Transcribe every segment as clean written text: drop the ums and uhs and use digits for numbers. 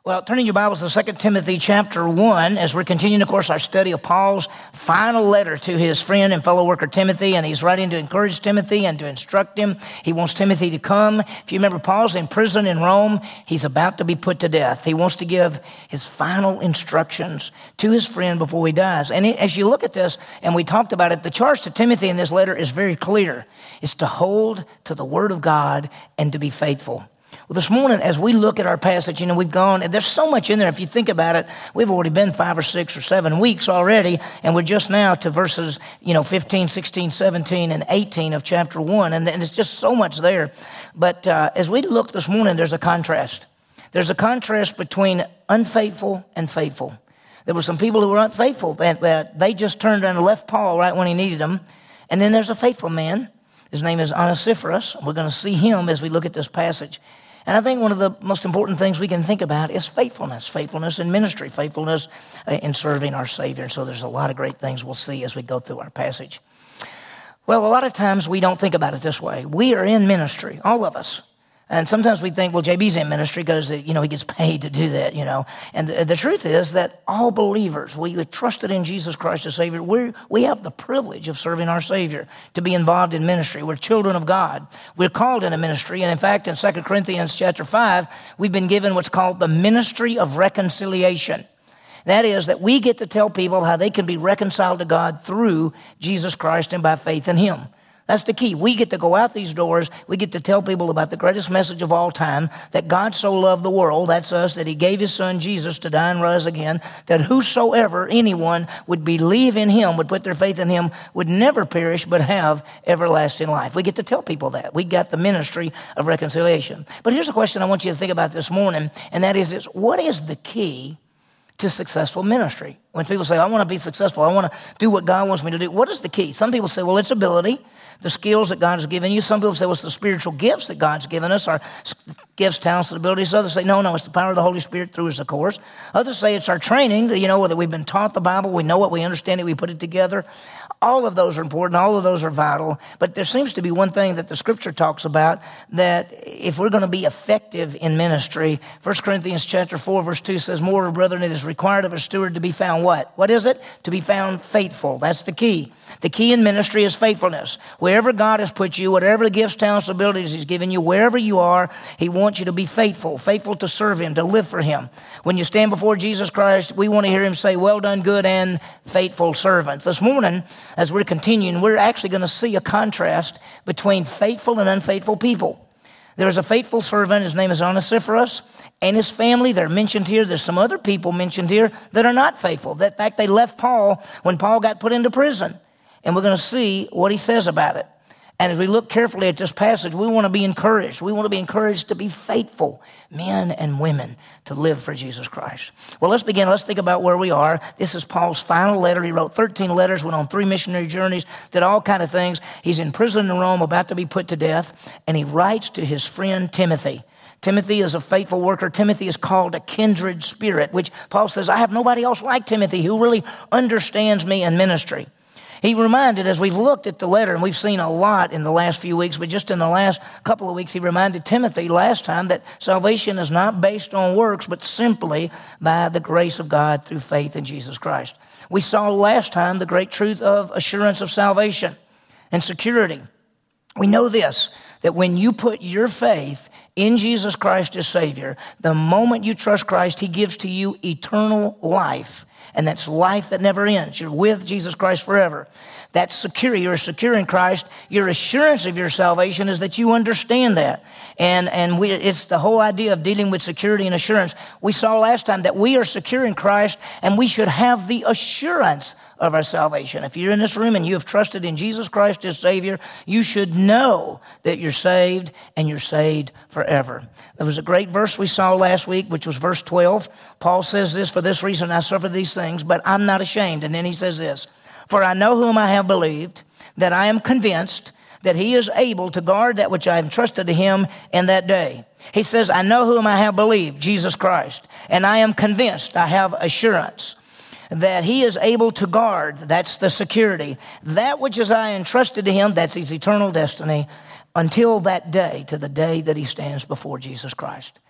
Well, turning your Bibles to 2 Timothy chapter 1, as we're continuing, of course, our study of Paul's final letter to his friend and fellow worker Timothy, and he's writing to encourage Timothy and to instruct him. He wants Timothy to come. If you remember, Paul's in prison in Rome. He's about to be put to death. He wants to give his final instructions to his friend before he dies. And as you look at this, and we talked about it, the charge to Timothy in this letter is very clear. It's to hold to the Word of God and to be faithful. Well, this morning, as we look at our passage, we've gone, and there's so much in there. If you think about it, we've already been 5 or 6 or 7 weeks already, and we're just now to verses, 15, 16, 17, and 18 of chapter 1, and it's just so much there. But as we look this morning, there's a contrast. There's a contrast between unfaithful and faithful. There were some people who were unfaithful, that they just turned around and left Paul right when he needed them. And then there's a faithful man. His name is Onesiphorus. We're going to see him as we look at this passage. And I think one of the most important things we can think about is faithfulness. Faithfulness in ministry, faithfulness in serving our Savior. And so there's a lot of great things we'll see as we go through our passage. Well, a lot of times we don't think about it this way. We are in ministry, all of us. And sometimes we think, well, JB's in ministry because, he gets paid to do that, And the truth is that all believers, we have trusted in Jesus Christ as Savior. We have the privilege of serving our Savior, to be involved in ministry. We're children of God. We're called into ministry. And in fact, in 2 Corinthians chapter 5, we've been given what's called the ministry of reconciliation. That is, that we get to tell people how they can be reconciled to God through Jesus Christ and by faith in Him. That's the key. We get to go out these doors. We get to tell people about the greatest message of all time, that God so loved the world, that's us, that He gave His Son Jesus to die and rise again, that whosoever, anyone, would believe in Him, would put their faith in Him, would never perish but have everlasting life. We get to tell people that. We got the ministry of reconciliation. But here's a question I want you to think about this morning, and that is, what is the key to successful ministry? When people say, I want to be successful, I want to do what God wants me to do, what is the key? Some people say, well, it's ability, the skills that God has given you. Some people say, well, it's the spiritual gifts that God's given us, our gifts, talents, and abilities. Others say, no, it's the power of the Holy Spirit through us, of course. Others say it's our training, whether we've been taught the Bible, we know it, we understand it, we put it together. All of those are important. All of those are vital. But there seems to be one thing that the Scripture talks about, that if we're going to be effective in ministry, 1 Corinthians chapter 4, verse 2 says, moreover, brethren, it is required of a steward to be found what? What is it? To be found faithful. That's the key. The key in ministry is faithfulness. Wherever God has put you, whatever the gifts, talents, abilities He's given you, wherever you are, He wants you to be faithful to serve Him, to live for Him. When you stand before Jesus Christ, we want to hear Him say, well done, good and faithful servant. This morning, as we're continuing, we're actually going to see a contrast between faithful and unfaithful people. There's a faithful servant, his name is Onesiphorus, and his family, they're mentioned here. There's some other people mentioned here that are not faithful. In fact, they left Paul when Paul got put into prison. And we're going to see what he says about it. And as we look carefully at this passage, we want to be encouraged. We want to be encouraged to be faithful men and women to live for Jesus Christ. Well, let's begin. Let's think about where we are. This is Paul's final letter. He wrote 13 letters, went on 3 missionary journeys, did all kind of things. He's in prison in Rome, about to be put to death. And he writes to his friend Timothy. Timothy is a faithful worker. Timothy is called a kindred spirit, which Paul says, I have nobody else like Timothy who really understands me in ministry. He reminded, as we've looked at the letter, and we've seen a lot in the last few weeks, but just in the last couple of weeks, he reminded Timothy last time that salvation is not based on works, but simply by the grace of God through faith in Jesus Christ. We saw last time the great truth of assurance of salvation and security. We know this, that when you put your faith in Jesus Christ as Savior, the moment you trust Christ, He gives to you eternal life. And that's life that never ends. You're with Jesus Christ forever. That's secure. You're secure in Christ. Your assurance of your salvation is that you understand that. And it's the whole idea of dealing with security and assurance. We saw last time that we are secure in Christ, and we should have the assurance of our salvation. If you're in this room and you have trusted in Jesus Christ as Savior, you should know that you're saved, and you're saved forever. There was a great verse we saw last week, which was verse 12. Paul says this, for this reason I suffer these things, but I'm not ashamed. And then he says this, for I know whom I have believed, that I am convinced that He is able to guard that which I have entrusted to Him in that day. He says, I know whom I have believed, Jesus Christ, and I am convinced, I have assurance that He is able to guard, that's the security, that which is I entrusted to Him, that's His eternal destiny, until that day, to the day that He stands before Jesus Christ.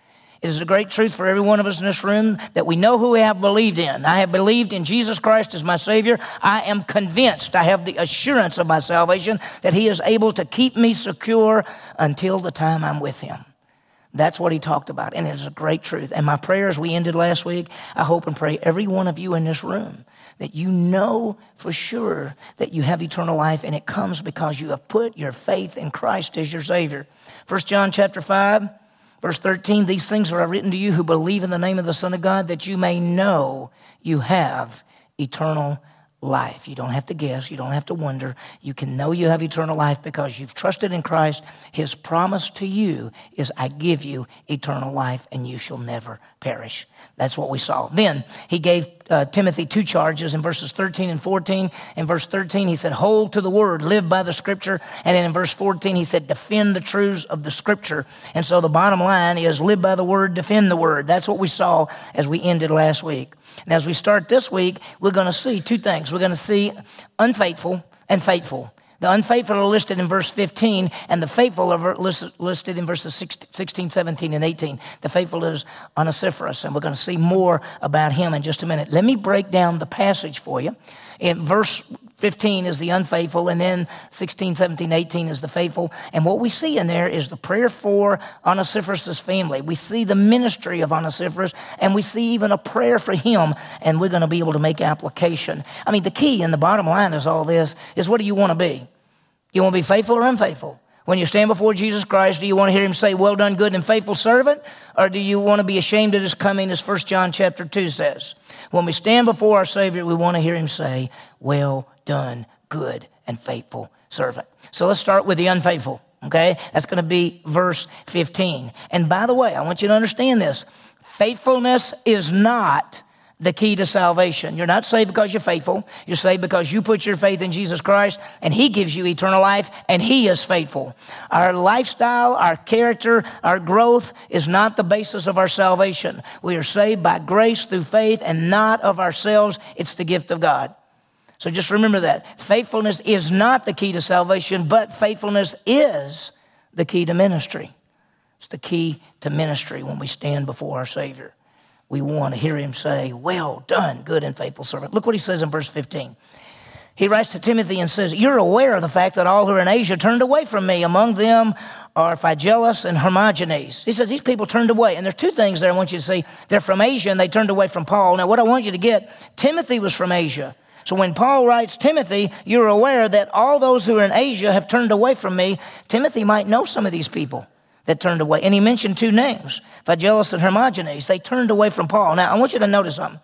It is a great truth for every one of us in this room that we know who we have believed in. I have believed in Jesus Christ as my Savior. I am convinced, I have the assurance of my salvation that He is able to keep me secure until the time I'm with Him. That's what he talked about, and it is a great truth. And my prayer as we ended last week, I hope and pray every one of you in this room that you know for sure that you have eternal life, and it comes because you have put your faith in Christ as your Savior. 1 John chapter 5. Verse 13, these things are written to you who believe in the name of the Son of God, that you may know you have eternal life. You don't have to guess. You don't have to wonder. You can know you have eternal life because you've trusted in Christ. His promise to you is, I give you eternal life and you shall never perish. That's what we saw. Then he gave Timothy 2 charges in verses 13 and 14. In verse 13, he said, hold to the word, live by the scripture. And then in verse 14, he said, defend the truths of the scripture. And so the bottom line is live by the word, defend the word. That's what we saw as we ended last week. And as we start this week, we're going to see 2 things. We're going to see unfaithful and faithful. The unfaithful are listed in verse 15, and the faithful are listed in verses 16, 17, and 18. The faithful is Onesiphorus, and we're going to see more about him in just a minute. Let me break down the passage for you. In verse 15 is the unfaithful, and then 16, 17, 18 is the faithful. And what we see in there is the prayer for Onesiphorus' family. We see the ministry of Onesiphorus, and we see even a prayer for him, and we're going to be able to make application. I mean, the key and the bottom line is all this is, what do you want to be? You want to be faithful or unfaithful? When you stand before Jesus Christ, do you want to hear him say, well done, good and faithful servant? Or do you want to be ashamed at his coming, as 1 John chapter 2 says? When we stand before our Savior, we want to hear him say, well done, good and faithful servant. So let's start with the unfaithful, okay? That's going to be verse 15. And by the way, I want you to understand this. Faithfulness is not the key to salvation. You're not saved because you're faithful. You're saved because you put your faith in Jesus Christ, and he gives you eternal life, and he is faithful. Our lifestyle, our character, our growth is not the basis of our salvation. We are saved by grace through faith and not of ourselves. It's the gift of God. So just remember that. Faithfulness is not the key to salvation, but faithfulness is the key to ministry. It's the key to ministry when we stand before our Savior. We want to hear him say, well done, good and faithful servant. Look what he says in verse 15. He writes to Timothy and says, you're aware of the fact that all who are in Asia turned away from me. Among them are Phygelus and Hermogenes. He says these people turned away. And there are 2 things there I want you to see. They're from Asia and they turned away from Paul. Now what I want you to get, Timothy was from Asia. So when Paul writes, Timothy, you're aware that all those who are in Asia have turned away from me. Timothy might know some of these people that turned away. And he mentioned 2 names, Phygelus and Hermogenes. They turned away from Paul. Now, I want you to notice something.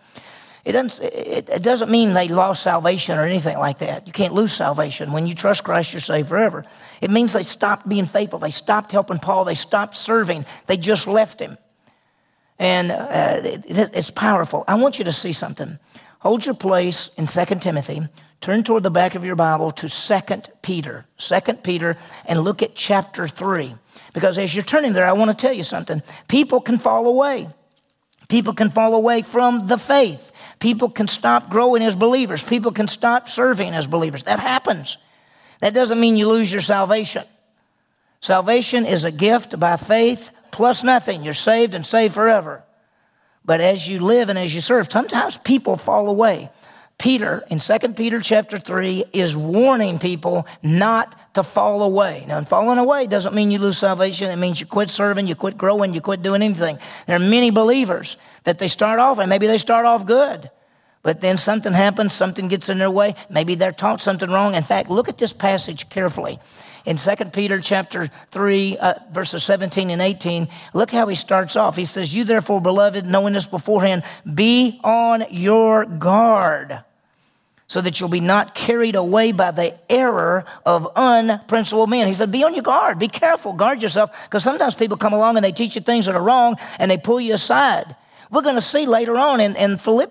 It doesn't mean they lost salvation or anything like that. You can't lose salvation. When you trust Christ, you're saved forever. It means they stopped being faithful. They stopped helping Paul. They stopped serving. They just left him. And it's powerful. I want you to see something. Hold your place in 2 Timothy. Turn toward the back of your Bible to 2 Peter. 2 Peter, and look at chapter 3. Because as you're turning there, I want to tell you something. People can fall away. People can fall away from the faith. People can stop growing as believers. People can stop serving as believers. That happens. That doesn't mean you lose your salvation. Salvation is a gift by faith plus nothing. You're saved and saved forever. But as you live and as you serve, sometimes people fall away. Peter, in 2 Peter chapter 3, is warning people not to fall away. Now, falling away doesn't mean you lose salvation. It means you quit serving, you quit growing, you quit doing anything. There are many believers that they start off, and maybe they start off good. But then something happens, something gets in their way. Maybe they're taught something wrong. In fact, look at this passage carefully. In 2 Peter chapter 3, verses 17 and 18, look how he starts off. He says, you therefore, beloved, knowing this beforehand, be on your guard, so that you'll be not carried away by the error of unprincipled men. He said, be on your guard. Be careful. Guard yourself. Because sometimes people come along and they teach you things that are wrong and they pull you aside. We're going to see later on in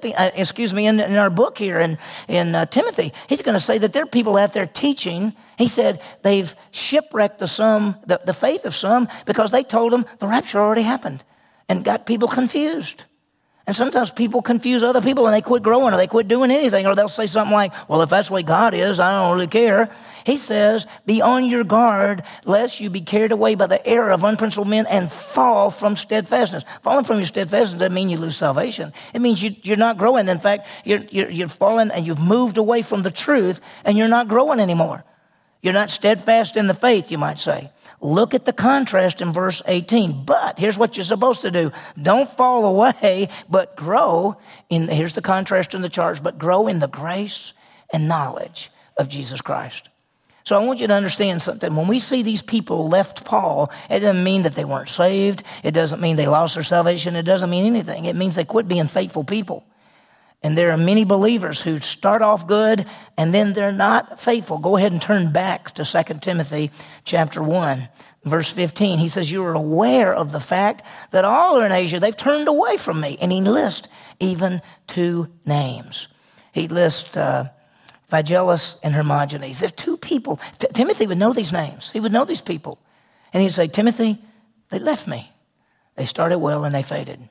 our book here in Timothy, he's going to say that there are people out there teaching. He said they've shipwrecked the faith of some because they told them the rapture already happened and got people confused. And sometimes people confuse other people and they quit growing or they quit doing anything, or they'll say something like, well, if that's the way God is, I don't really care. He says, be on your guard lest you be carried away by the error of unprincipled men and fall from steadfastness. Falling from your steadfastness doesn't mean you lose salvation. It means you're not growing. In fact, you're fallen and you've moved away from the truth and you're not growing anymore. You're not steadfast in the faith, you might say. Look at the contrast in verse 18. But here's what you're supposed to do. Don't fall away, but grow here's the contrast in the charge, but grow in the grace and knowledge of Jesus Christ. So I want you to understand something. When we see these people left Paul, it doesn't mean that they weren't saved. It doesn't mean they lost their salvation. It doesn't mean anything. It means they quit being faithful people. And there are many believers who start off good and then they're not faithful. Go ahead and turn back to 2 Timothy chapter 1, verse 15. He says, you are aware of the fact that all are in Asia, they've turned away from me. And he lists even 2 names. He lists Phygellus and Hermogenes. There's 2 people. Timothy would know these names. He would know these people. And he'd say, Timothy, they left me. They started well and they faded.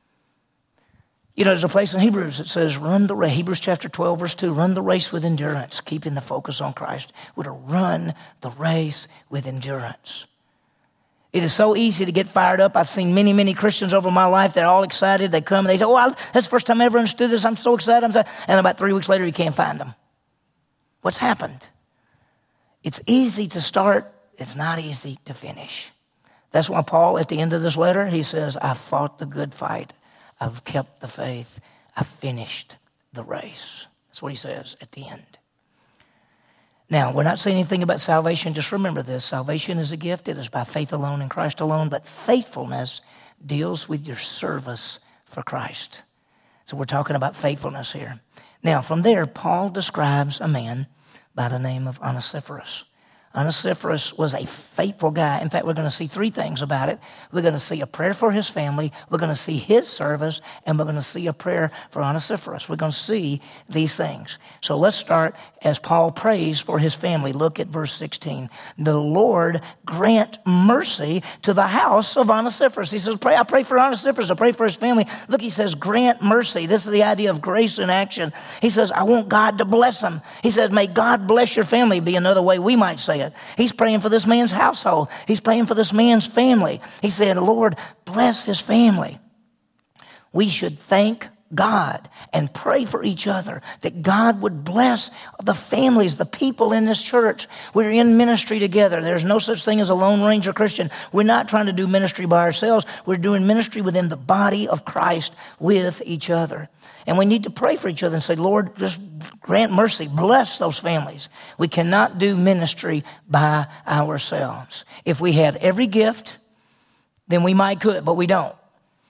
You know, there's a place in Hebrews that says, run the race. Hebrews chapter 12, verse 2, run the race with endurance, keeping the focus on Christ. We're to run the race with endurance. It is so easy to get fired up. I've seen many, many Christians over my life. They're all excited. They come and they say, that's the first time I ever understood this. I'm so excited. And about 3 weeks later, you can't find them. What's happened? It's easy to start. It's not easy to finish. That's why Paul, at the end of this letter, he says, I fought the good fight. I've kept the faith. I've finished the race. That's what he says at the end. Now, we're not saying anything about salvation. Just remember this. Salvation is a gift. It is by faith alone in Christ alone. But faithfulness deals with your service for Christ. So we're talking about faithfulness here. Now, from there, Paul describes a man by the name of Onesiphorus. Onesiphorus was a faithful guy. In fact, we're going to see 3 things about it. We're going to see a prayer for his family. We're going to see his service. And we're going to see a prayer for Onesiphorus. We're going to see these things. So let's start as Paul prays for his family. Look at verse 16. The Lord grant mercy to the house of Onesiphorus. He says, I pray for Onesiphorus. I pray for his family. Look, he says, grant mercy. This is the idea of grace in action. He says, I want God to bless him. He says, may God bless your family, be another way we might say it. He's praying for this man's household. He's praying for this man's family. He said, Lord, bless his family. We should thank God and pray for each other that God would bless the families, the people in this church. We're in ministry together. There's no such thing as a Lone Ranger Christian. We're not trying to do ministry by ourselves. We're doing ministry within the body of Christ with each other. And we need to pray for each other and say, Lord, just grant mercy. Bless those families. We cannot do ministry by ourselves. If we had every gift, then we might could, but we don't.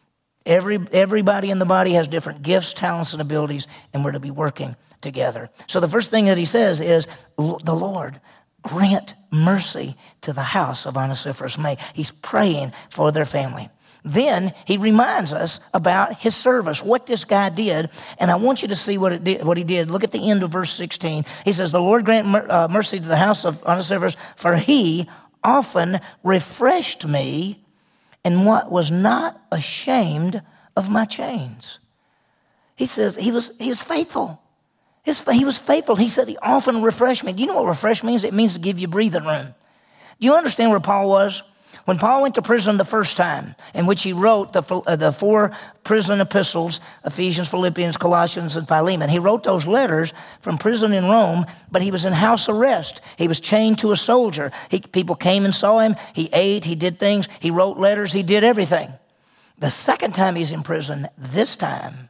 Everybody in the body has different gifts, talents, and abilities, and we're to be working together. So the first thing that he says is, the Lord, grant mercy to the house of Onesiphorus. He's praying for their family. Then he reminds us about his service, what this guy did, and I want you to see what he did. Look at the end of verse 16. He says, the Lord grant mercy to the house of Onesiphorus, for he often refreshed me and what was not ashamed of my chains. He says he was faithful. He was faithful. He said he often refreshed me. Do you know what refresh means? It means to give you breathing room. Do you understand where Paul was? When Paul went to prison the first time, in which he wrote the 4 prison epistles, Ephesians, Philippians, Colossians, and Philemon, he wrote those letters from prison in Rome, but he was in house arrest. He was chained to a soldier. People came and saw him. He ate. He did things. He wrote letters. He did everything. The second time he's in prison, this time,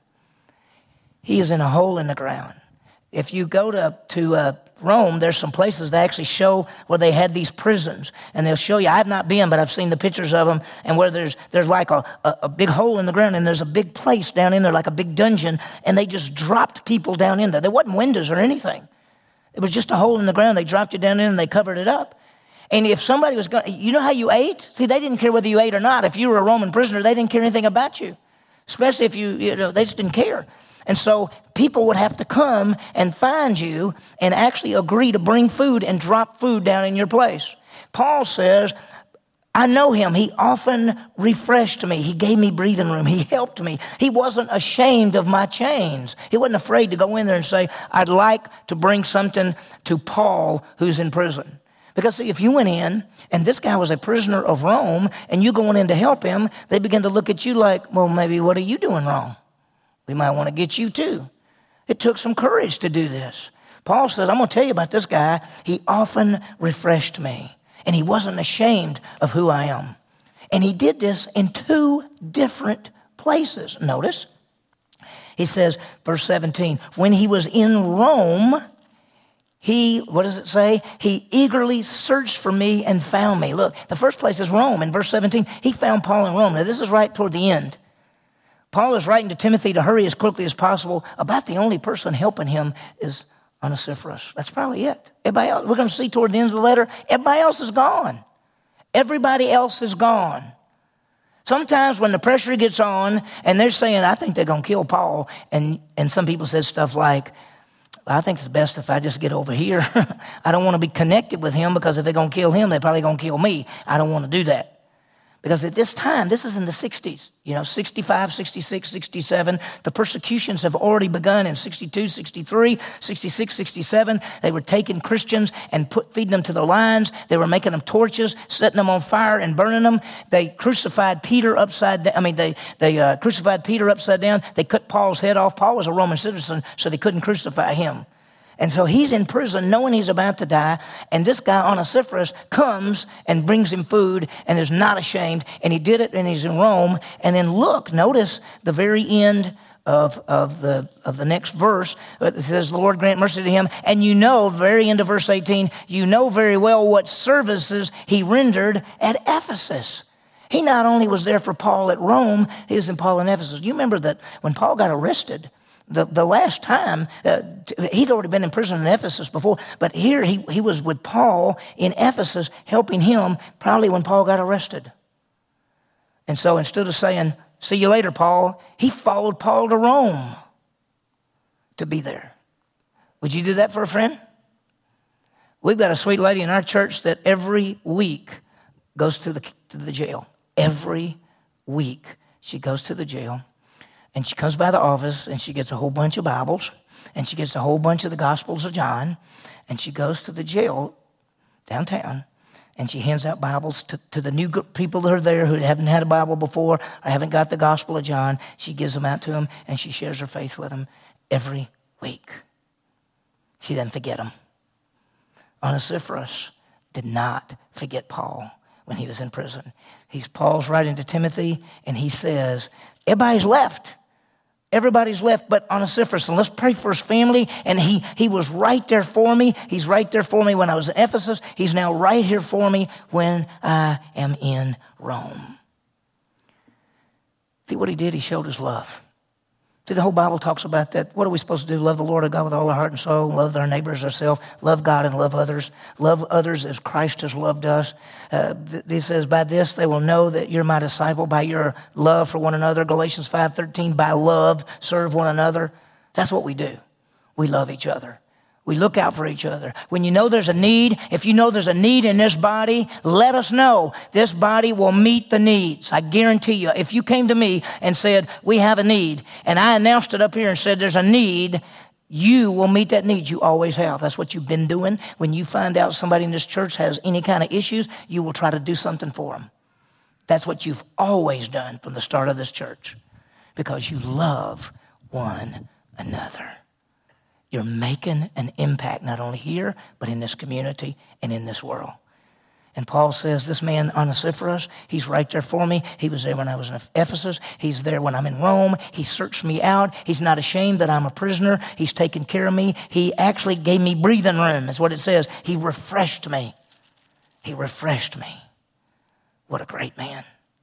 he is in a hole in the ground. If you go to Rome, there's some places that actually show where they had these prisons. And they'll show you, I've not been, but I've seen the pictures of them, and where there's like a big hole in the ground, and there's a big place down in there, like a big dungeon, and they just dropped people down in there. There wasn't windows or anything. It was just a hole in the ground. They dropped you down in and they covered it up. And if somebody was going, you know how you ate? See, they didn't care whether you ate or not. If you were a Roman prisoner, they didn't care anything about you. Especially if they just didn't care. And so people would have to come and find you and actually agree to bring food and drop food down in your place. Paul says, I know him. He often refreshed me. He gave me breathing room. He helped me. He wasn't ashamed of my chains. He wasn't afraid to go in there and say, I'd like to bring something to Paul who's in prison. Because see, if you went in and this guy was a prisoner of Rome and you going in to help him, they begin to look at you like, well, maybe what are you doing wrong? We might want to get you too. It took some courage to do this. Paul says, I'm going to tell you about this guy. He often refreshed me. And he wasn't ashamed of who I am. And he did this in 2 different places. Notice, he says, verse 17, when he was in Rome, what does it say? He eagerly searched for me and found me. Look, the first place is Rome. In verse 17, he found Paul in Rome. Now, this is right toward the end. Paul is writing to Timothy to hurry as quickly as possible. About the only person helping him is Onesiphorus. That's probably it. Everybody else, we're going to see toward the end of the letter, everybody else is gone. Everybody else is gone. Sometimes when the pressure gets on and they're saying, I think they're going to kill Paul, and some people said stuff like, I think it's best if I just get over here. I don't want to be connected with him because if they're going to kill him, they're probably going to kill me. I don't want to do that. Because at this time, this is in the 60s, 65, 66, 67. The persecutions have already begun in 62, 63, 66, 67. They were taking Christians and feeding them to the lions. They were making them torches, setting them on fire and burning them. They crucified Peter upside down. They crucified Peter upside down. They cut Paul's head off. Paul was a Roman citizen, so they couldn't crucify him. And so he's in prison knowing he's about to die, and this guy Onesiphorus comes and brings him food and is not ashamed, and he did it, and he's in Rome. And then look, notice the very end of the next verse. It says, the Lord grant mercy to him. And very end of verse 18, you know very well what services he rendered at Ephesus. He not only was there for Paul at Rome, he was in Paul in Ephesus. You remember that when Paul got arrested, the last time, he'd already been in prison in Ephesus before, but here he was with Paul in Ephesus, helping him probably when Paul got arrested. And so instead of saying, see you later, Paul, he followed Paul to Rome to be there. Would you do that for a friend? We've got a sweet lady in our church that every week goes to the jail. Every week she goes to the jail. And she comes by the office, and she gets a whole bunch of Bibles, and she gets a whole bunch of the Gospels of John, and she goes to the jail downtown, and she hands out Bibles to the new people that are there who haven't had a Bible before or haven't got the Gospel of John. She gives them out to them, and she shares her faith with them every week. She doesn't forget them. Onesiphorus did not forget Paul when he was in prison. Paul's writing to Timothy, and he says, everybody's left. Everybody's left but Onesiphorus. And let's pray for his family. And he was right there for me. He's right there for me when I was in Ephesus. He's now right here for me when I am in Rome. See what he did? He showed his love. See, the whole Bible talks about that. What are we supposed to do? Love the Lord our God with all our heart and soul. Love our neighbors ourselves. Love God and love others. Love others as Christ has loved us. He says, by this they will know that you're my disciple, by your love for one another. Galatians 5:13, by love serve one another. That's what we do. We love each other. We look out for each other. When you know there's a need, if you know there's a need in this body, let us know. This body will meet the needs. I guarantee you, if you came to me and said, we have a need, and I announced it up here and said there's a need, you will meet that need. You always have. That's what you've been doing. When you find out somebody in this church has any kind of issues, you will try to do something for them. That's what you've always done from the start of this church, because you love one another. You're making an impact not only here, but in this community and in this world. And Paul says, this man, Onesiphorus, he's right there for me. He was there when I was in Ephesus. He's there when I'm in Rome. He searched me out. He's not ashamed that I'm a prisoner. He's taken care of me. He actually gave me breathing room, is what it says. He refreshed me. He refreshed me. What a great man.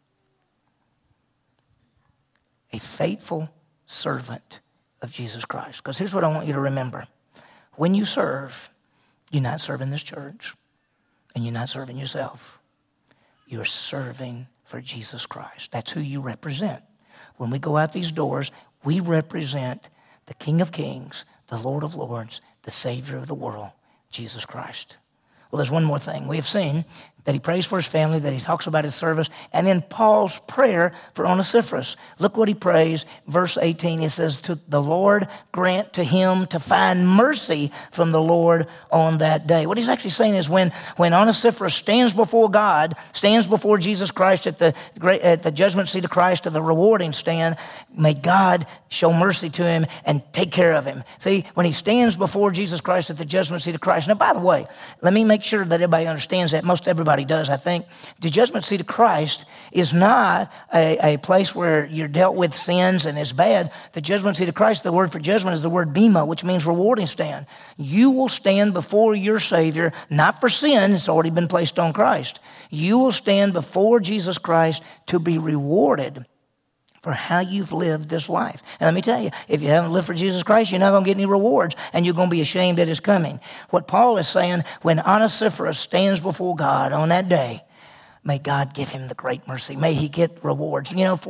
A faithful servant of Jesus Christ. Because here's what I want you to remember. When you serve, you're not serving this church, and you're not serving yourself. You're serving for Jesus Christ. That's who you represent. When we go out these doors, we represent the King of Kings, the Lord of Lords, the Savior of the world, Jesus Christ. Well, there's one more thing. We have seen that he prays for his family, that he talks about his service, and then Paul's prayer for Onesiphorus. Look what he prays. Verse 18, he says, "To the Lord grant to him to find mercy from the Lord on that day." What he's actually saying is when Onesiphorus stands before God, stands before Jesus Christ at the judgment seat of Christ, at the rewarding stand, may God show mercy to him and take care of him. See, when he stands before Jesus Christ at the judgment seat of Christ. Now, by the way, let me make sure that everybody understands that. Most everybody does, I think. The judgment seat of Christ is not a place where you're dealt with sins and it's bad. The judgment seat of Christ, the word for judgment is the word bema, which means rewarding stand. You will stand before your Savior, not for sin, it's already been placed on Christ. You will stand before Jesus Christ to be rewarded for how you've lived this life. And let me tell you, if you haven't lived for Jesus Christ, you're not going to get any rewards, and you're going to be ashamed at his coming. What Paul is saying, when Onesiphorus stands before God on that day, may God give him the great mercy. May he get rewards. You know,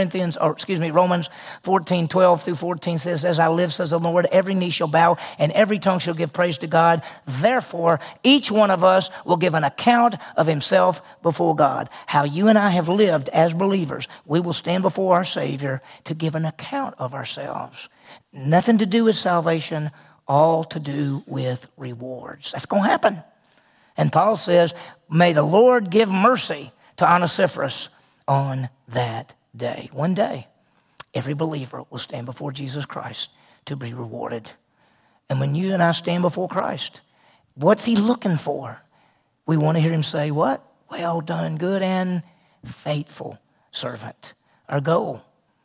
Romans 14:12 through 14 says, "As I live, says the Lord, every knee shall bow and every tongue shall give praise to God. Therefore, each one of us will give an account of himself before God." How you and I have lived as believers, we will stand before our Savior to give an account of ourselves. Nothing to do with salvation, all to do with rewards. That's going to happen. And Paul says, may the Lord give mercy to Onesiphorus on that day. One day, every believer will stand before Jesus Christ to be rewarded. And when you and I stand before Christ, what's he looking for? We want to hear him say, what? Well done, good and faithful servant. Our goal,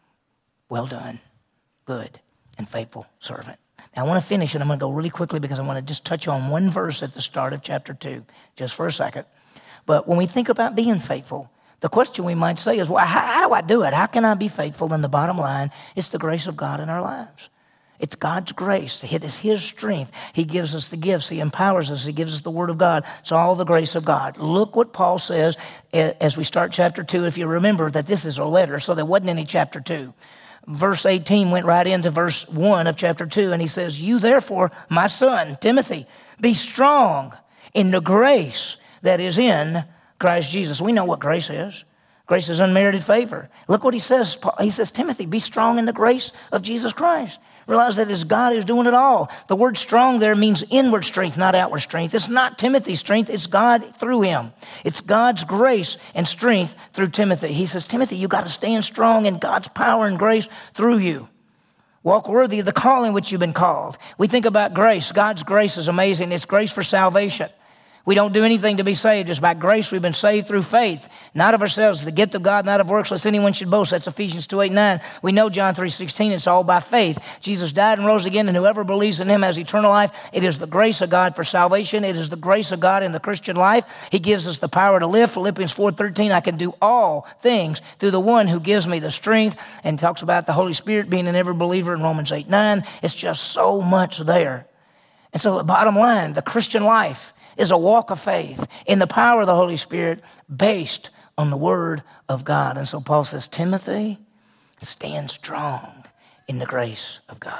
well done, good and faithful servant. Now, I want to finish, and I'm going to go really quickly because I want to just touch on one verse at the start of chapter 2, just for a second. But when we think about being faithful, the question we might say is, well, how do I do it? How can I be faithful? And the bottom line, it's the grace of God in our lives. It's God's grace. It is his strength. He gives us the gifts. He empowers us. He gives us the word of God. It's all the grace of God. Look what Paul says as we start chapter 2. If you remember that this is a letter, so there wasn't any chapter 2. Verse 18 went right into verse 1 of chapter 2, and he says, "You therefore, my son, Timothy, be strong in the grace that is in Christ Jesus." We know what grace is. Grace is unmerited favor. Look what he says. He says, Timothy, be strong in the grace of Jesus Christ. Realize that it's God who's doing it all. The word strong there means inward strength, not outward strength. It's not Timothy's strength. It's God through him. It's God's grace and strength through Timothy. He says, Timothy, you got to stand strong in God's power and grace through you. Walk worthy of the calling which you've been called. We think about grace. God's grace is amazing. It's grace for salvation. We don't do anything to be saved. It's by grace we've been saved through faith, not of ourselves, the gift of God, not of works, lest anyone should boast. That's Ephesians 2:8-9. We know John 3:16. It's all by faith. Jesus died and rose again, and whoever believes in him has eternal life. It is the grace of God for salvation. It is the grace of God in the Christian life. He gives us the power to live. Philippians 4:13, I can do all things through the one who gives me the strength, and talks about the Holy Spirit being in every believer in Romans 8:9. It's just so much there. And so the bottom line, the Christian life is a walk of faith in the power of the Holy Spirit based on the Word of God. And so Paul says, Timothy, stand strong in the grace of God.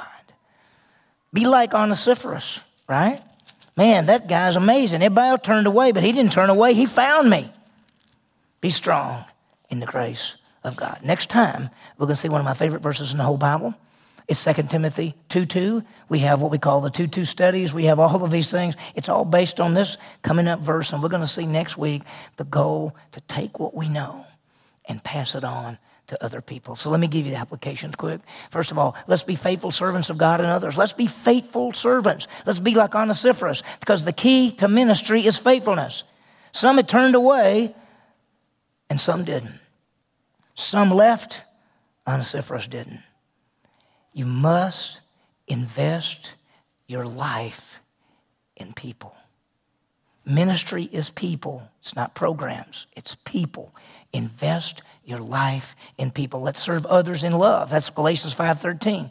Be like Onesiphorus, right? Man, that guy's amazing. Everybody else turned away, but he didn't turn away. He found me. Be strong in the grace of God. Next time, we're going to see one of my favorite verses in the whole Bible. It's 2 Timothy 2:2. We have what we call the 2:2 studies. We have all of these things. It's all based on this coming up verse. And we're going to see next week the goal to take what we know and pass it on to other people. So let me give you the applications quick. First of all, let's be faithful servants of God and others. Let's be faithful servants. Let's be like Onesiphorus, because the key to ministry is faithfulness. Some had turned away and some didn't. Some left, Onesiphorus didn't. You must invest your life in people. Ministry is people. It's not programs. It's people. Invest your life in people. Let's serve others in love. That's Galatians 5:13.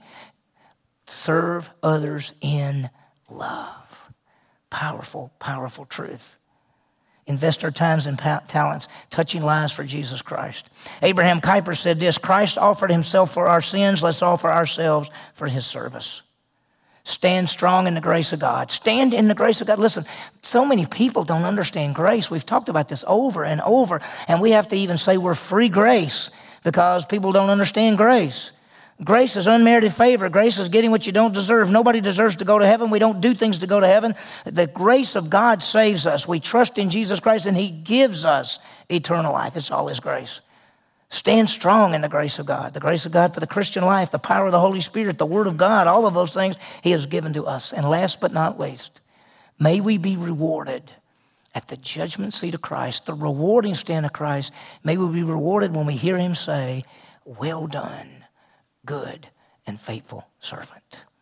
Serve others in love. Powerful, powerful truth. Invest our times and talents touching lives for Jesus Christ. Abraham Kuyper said this, Christ offered himself for our sins. Let's offer ourselves for his service. Stand strong in the grace of God. Stand in the grace of God. Listen, so many people don't understand grace. We've talked about this over and over, and we have to even say we're free grace because people don't understand grace. Grace is unmerited favor. Grace is getting what you don't deserve. Nobody deserves to go to heaven. We don't do things to go to heaven. The grace of God saves us. We trust in Jesus Christ, and he gives us eternal life. It's all his grace. Stand strong in the grace of God. The grace of God for the Christian life, the power of the Holy Spirit, the Word of God, all of those things he has given to us. And last but not least, may we be rewarded at the judgment seat of Christ, the rewarding stand of Christ. May we be rewarded when we hear him say, well done, good and faithful servant.